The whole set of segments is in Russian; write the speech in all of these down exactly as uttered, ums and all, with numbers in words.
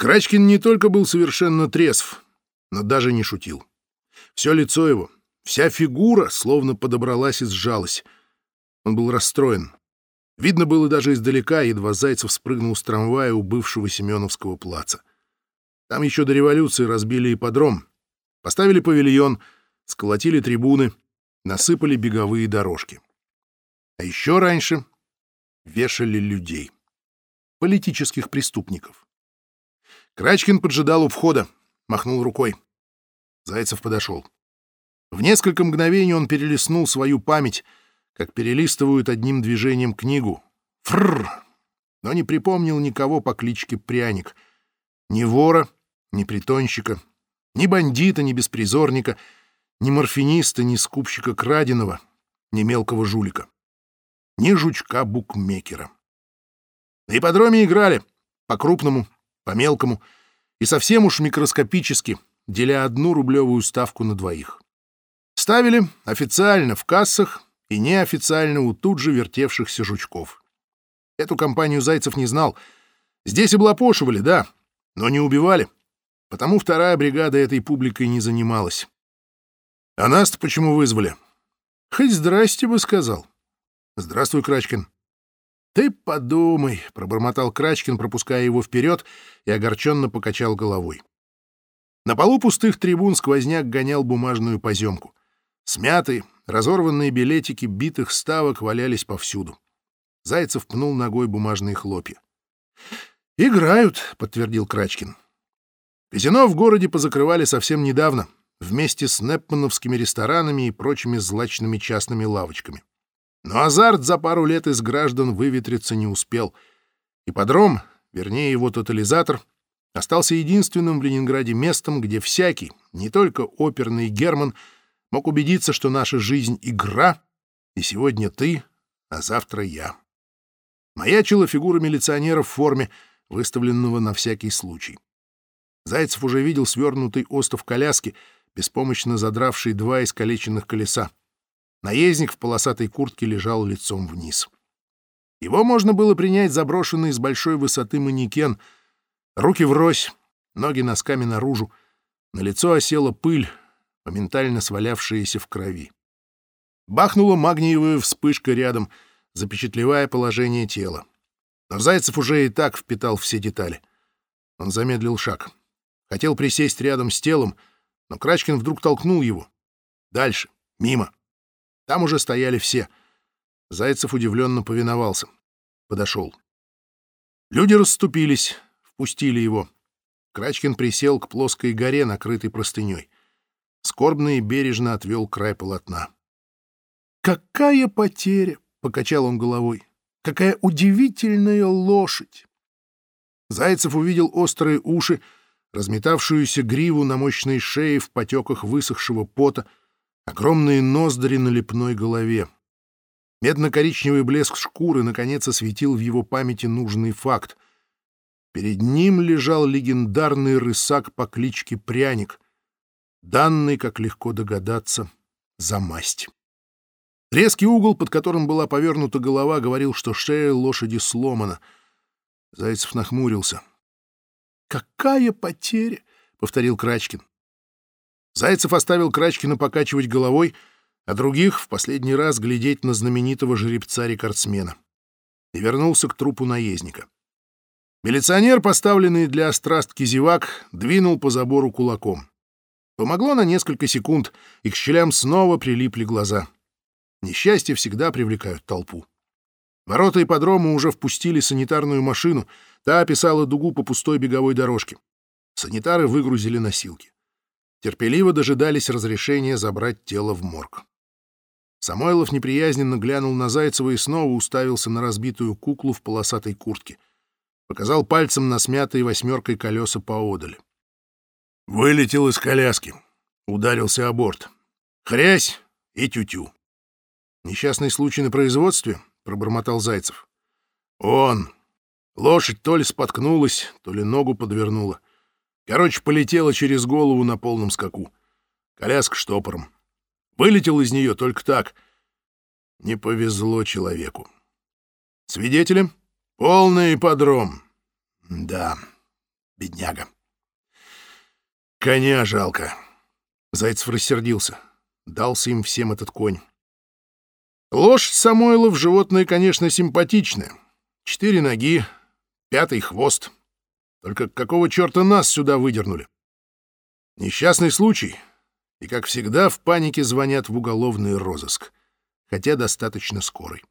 Крачкин не только был совершенно трезв, но даже не шутил. Все лицо его, вся фигура словно подобралась и сжалась. Он был расстроен. Видно было даже издалека, едва Зайцев спрыгнул с трамвая у бывшего Семеновского плаца. Там еще до революции разбили ипподром, поставили павильон, сколотили трибуны, насыпали беговые дорожки. А еще раньше вешали людей, политических преступников. Крачкин поджидал у входа, махнул рукой. Зайцев подошел. В несколько мгновений он перелистнул свою память, как перелистывают одним движением книгу. Фрррр! Но не припомнил никого по кличке Пряник. Ни вора, ни притонщика, ни бандита, ни беспризорника, ни морфиниста, ни скупщика краденого, ни мелкого жулика, ни жучка-букмекера. На ипподроме играли по-крупному, по-мелкому и совсем уж микроскопически, деля одну рублевую ставку на двоих. Ставили официально в кассах и неофициально у тут же вертевшихся жучков. Эту компанию Зайцев не знал. Здесь облапошивали, да, но не убивали, потому вторая бригада этой публикой не занималась. А нас-то почему вызвали? Хоть здрасте бы сказал. Здравствуй, Крачкин. Ты подумай, пробормотал Крачкин, пропуская его вперед, и огорченно покачал головой. На полу пустых трибун сквозняк гонял бумажную поземку. Смятые, разорванные билетики битых ставок валялись повсюду. Зайцев пнул ногой бумажные хлопья. «Играют», — подтвердил Крачкин. Казино в городе позакрывали совсем недавно, вместе с непмановскими ресторанами и прочими злачными частными лавочками. Но азарт за пару лет из граждан выветриться не успел. Ипподром, вернее его тотализатор, остался единственным в Ленинграде местом, где всякий, не только оперный Герман, мог убедиться, что наша жизнь — игра, и сегодня ты, а завтра я. Маячила фигура милиционера в форме, выставленного на всякий случай. Зайцев уже видел свернутый остов коляски, беспомощно задравший два искалеченных колеса. Наездник в полосатой куртке лежал лицом вниз. Его можно было принять за брошенный с большой высоты манекен. Руки врозь, ноги носками наружу. На лицо осела пыль, моментально свалявшаяся в крови. Бахнула магниевая вспышка рядом, запечатлевая положение тела. Но Зайцев уже и так впитал все детали. Он замедлил шаг. Хотел присесть рядом с телом, но Крачкин вдруг толкнул его. Дальше, мимо. Там уже стояли все. Зайцев удивленно повиновался. Подошел. Люди расступились, впустили его. Крачкин присел к плоской горе, накрытой простыней. Скорбно и бережно отвел край полотна. «Какая потеря!» — покачал он головой. «Какая удивительная лошадь!» Зайцев увидел острые уши, разметавшуюся гриву на мощной шее в потеках высохшего пота, огромные ноздри на лепной голове. Медно-коричневый блеск шкуры наконец осветил в его памяти нужный факт. Перед ним лежал легендарный рысак по кличке Пряник, данный, как легко догадаться, за масть. Резкий угол, под которым была повернута голова, говорил, что шея лошади сломана. Зайцев нахмурился. «Какая потеря!» — повторил Крачкин. Зайцев оставил Крачкина покачивать головой, а других в последний раз глядеть на знаменитого жеребца-рекордсмена. И вернулся к трупу наездника. Милиционер, поставленный для острастки зевак, двинул по забору кулаком. Помогло на несколько секунд, и к щелям снова прилипли глаза. Несчастья всегда привлекают толпу. Ворота ипподрома уже впустили санитарную машину, та описала дугу по пустой беговой дорожке. Санитары выгрузили носилки. Терпеливо дожидались разрешения забрать тело в морг. Самойлов неприязненно глянул на Зайцева и снова уставился на разбитую куклу в полосатой куртке. Показал пальцем на смятые восьмеркой колеса поодаль. Вылетел из коляски. Ударился о борт. Хрясь и тю-тю. «Несчастный случай на производстве?» — пробормотал Зайцев. «Он. Лошадь то ли споткнулась, то ли ногу подвернула. Короче, полетела через голову на полном скаку. Коляска штопором. Вылетел из нее только так. Не повезло человеку. Свидетели? Полный ипподром. Да. Бедняга. Коня жалко. Зайцев рассердился. Дался им всем этот конь. Лошадь Самойлов животное, конечно, симпатичное. Четыре ноги, пятый хвост. Только какого черта нас сюда выдернули? Несчастный случай. И, как всегда, в панике звонят в уголовный розыск. Хотя достаточно скорый.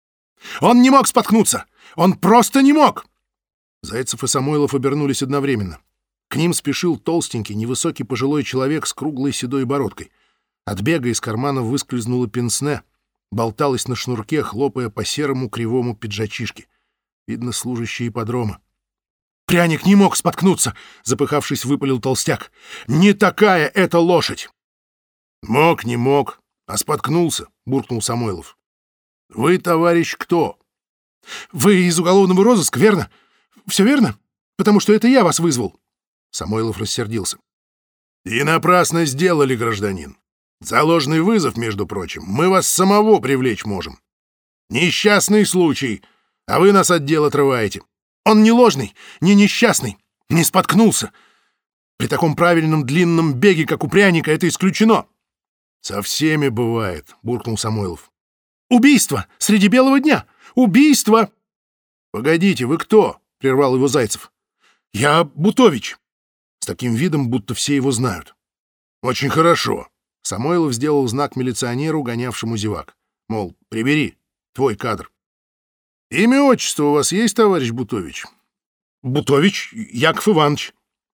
«Он не мог споткнуться! Он просто не мог!» Зайцев и Самойлов обернулись одновременно. К ним спешил толстенький, невысокий пожилой человек с круглой седой бородкой. От бега из кармана выскользнуло пенсне, болталось на шнурке, хлопая по серому кривому пиджачишке. Видно, служащий ипподрома. «Пряник не мог споткнуться!» — запыхавшись, выпалил толстяк. «Не такая эта лошадь!» «Мог, не мог, а споткнулся», — буркнул Самойлов. «Вы, товарищ, кто?» «Вы из уголовного розыска, верно? Все верно? Потому что это я вас вызвал». Самойлов рассердился. «И напрасно сделали, гражданин. За ложный вызов, между прочим, мы вас самого привлечь можем. Несчастный случай, а вы нас от дел отрываете». «Он не ложный, не несчастный, не споткнулся. При таком правильном длинном беге, как у пряника, это исключено». «Со всеми бывает», — буркнул Самойлов. «Убийство! Среди белого дня! Убийство!» «Погодите, вы кто?» — прервал его Зайцев. «Я Бутович». С таким видом, будто все его знают. «Очень хорошо». Самойлов сделал знак милиционеру, гонявшему зевак. Мол, прибери, твой кадр. «Имя, отчество у вас есть, товарищ Бутович?» «Бутович Яков Иванович».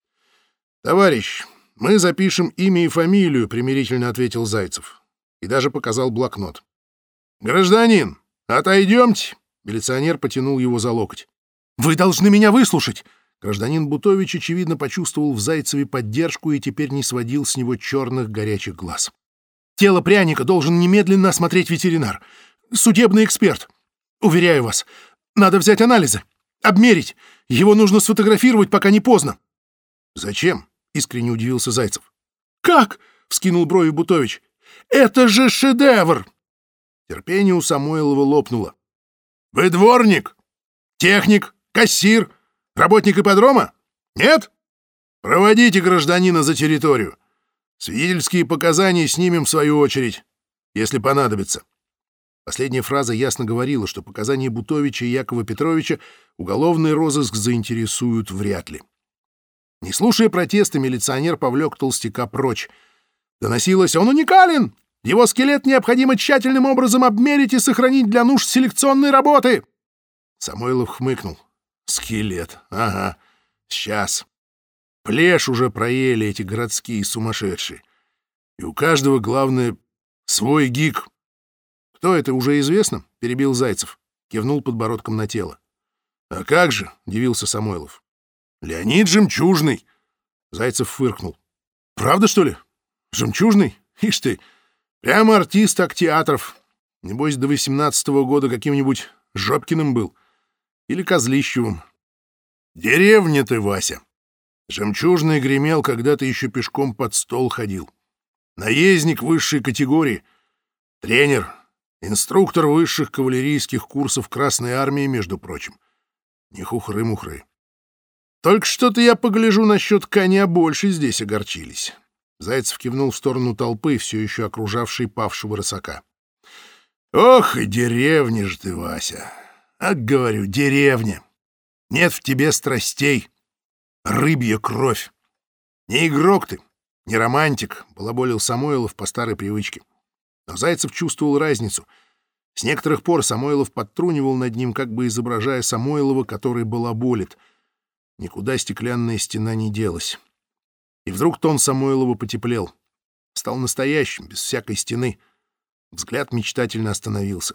«Товарищ, мы запишем имя и фамилию», — примирительно ответил Зайцев. И даже показал блокнот. «Гражданин, отойдемте!» — милиционер потянул его за локоть. «Вы должны меня выслушать!» Гражданин Бутович, очевидно, почувствовал в Зайцеве поддержку и теперь не сводил с него черных горячих глаз. «Тело пряника должен немедленно осмотреть ветеринар. Судебный эксперт. Уверяю вас, надо взять анализы, обмерить. Его нужно сфотографировать, пока не поздно». «Зачем?» — искренне удивился Зайцев. «Как?» — вскинул брови Бутович. «Это же шедевр!» Терпение у Самойлова лопнуло. «Вы дворник? Техник? Кассир? Работник ипподрома? Нет? Проводите гражданина за территорию. Свидетельские показания снимем в свою очередь, если понадобится». Последняя фраза ясно говорила, что показания Бутовича и Якова Петровича уголовный розыск заинтересуют вряд ли. Не слушая протеста, милиционер повлек толстяка прочь. Доносилось: «Он уникален! Его скелет необходимо тщательным образом обмерить и сохранить для нужд селекционной работы!» Самойлов хмыкнул. «Скелет, ага, сейчас. Плешь уже проели эти городские сумасшедшие. И у каждого, главное, свой гик». «Кто это, уже известно?» — перебил Зайцев. Кивнул подбородком на тело. «А как же?» — удивился Самойлов. «Леонид Жемчужный!» Зайцев фыркнул. «Правда, что ли? Жемчужный? Ишь ты! Прямо артист актеатров. Небось, до восемнадцатого года каким-нибудь Жопкиным был. Или Козлищевым. Деревня ты, Вася! Жемчужный гремел, когда ты еще пешком под стол ходил. Наездник высшей категории. Тренер. Инструктор высших кавалерийских курсов Красной Армии, между прочим. Не хухры-мухры. Только что-то я погляжу насчет коня, больше здесь огорчились». Зайцев кивнул в сторону толпы, все еще окружавшей павшего рысака. «Ох, и деревня же ты, Вася! А, говорю, деревня! Нет в тебе страстей, рыбья кровь. Не игрок ты, не романтик», — балаболил Самойлов по старой привычке. Но Зайцев чувствовал разницу. С некоторых пор Самойлов подтрунивал над ним, как бы изображая Самойлова, который балаболит. Никуда стеклянная стена не делась. И вдруг тон Самойлова потеплел. Стал настоящим, без всякой стены. Взгляд мечтательно остановился.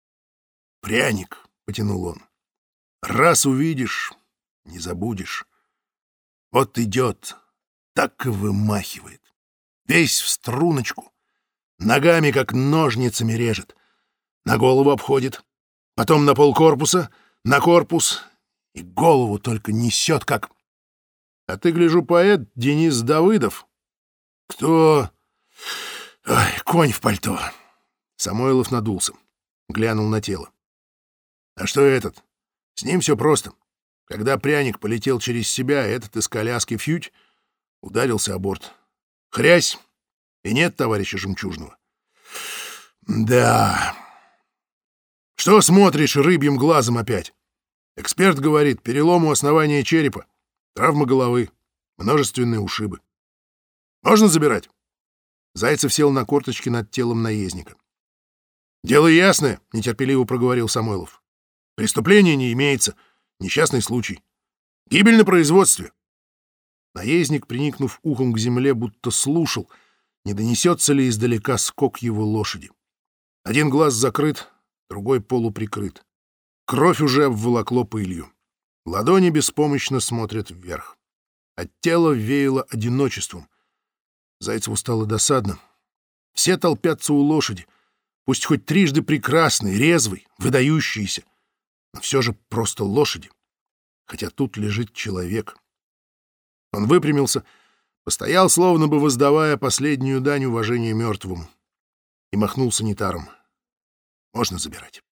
«Пряник», — потянул он. «Раз увидишь, не забудешь. Вот идет, так и вымахивает. Весь в струночку. Ногами, как ножницами, режет. На голову обходит. Потом на полкорпуса, на корпус. И голову только несет, как... А ты, гляжу, поэт Денис Давыдов. Кто? Ой, конь в пальто». Самойлов надулся. Глянул на тело. «А что этот? С ним все просто. Когда пряник полетел через себя, этот из коляски фють ударился о борт. Хрясь! И нет товарища Жемчужного. Да. Что смотришь рыбьим глазом опять? Эксперт говорит, перелом у основания черепа, травма головы, множественные ушибы. Можно забирать? Зайцев сел на корточки над телом наездника. «Дело ясное», — нетерпеливо проговорил Самойлов. «Преступления не имеется. Несчастный случай. Гибель на производстве». Наездник, приникнув ухом к земле, будто слушал, не донесется ли издалека скок его лошади. Один глаз закрыт, другой полуприкрыт. Кровь уже обволокло пылью. Ладони беспомощно смотрят вверх. От тела веяло одиночеством. Зайцеву стало досадно. Все толпятся у лошади, пусть хоть трижды прекрасной, резвой, выдающейся, но все же просто лошади, хотя тут лежит человек. Он выпрямился, постоял, словно бы воздавая последнюю дань уважения мертвому, и махнул санитаром. Можно забирать.